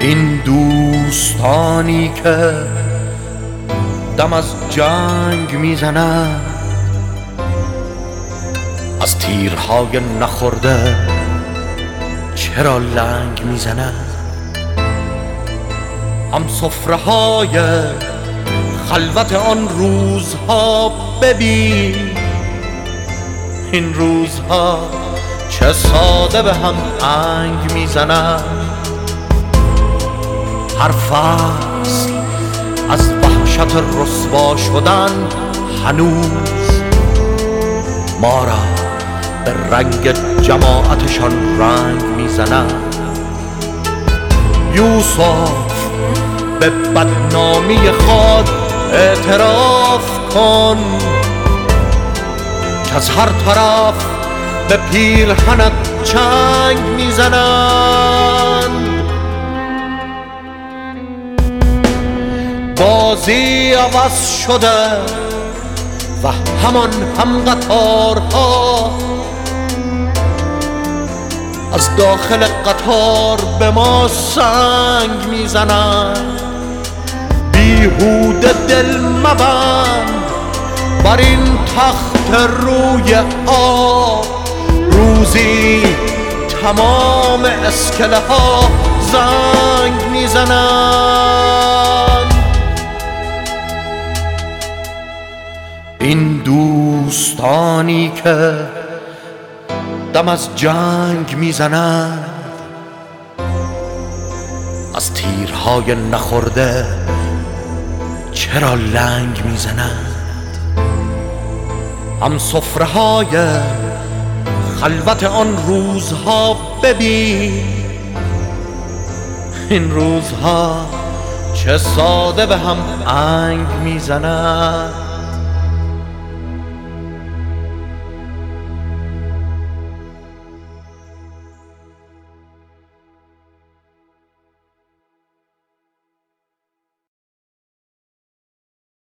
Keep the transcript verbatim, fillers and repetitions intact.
این دوستانی که دم از جنگ میزنند، از تیرهای نخورده چرا لنگ میزنند؟ هم سفره های خلوت آن روزها ببین، این روزها چه ساده به هم انگ میزنند. هر فصل از وحشت رسوا شدن هنوز ما را به رنگ جماعتشان رنگ میزنند. یوسف به بدنامی خود اعتراف کن که از هر طرف به پیرهنت چنگ میزنند. بازی عوض شده و همان هم قطارها از داخل قطار به ما سنگ میزنند. بیهوده دل مبند بر این تخت روی آب، روزی تمام اسکله ها زنگ میزنند. این دوستانی که دم از جنگ میزنند، از تیرهای نخورده چرا لنگ میزنند؟ هم سفره های خلوت آن روزها ببین، این روزها چه ساده به هم انگ میزنند.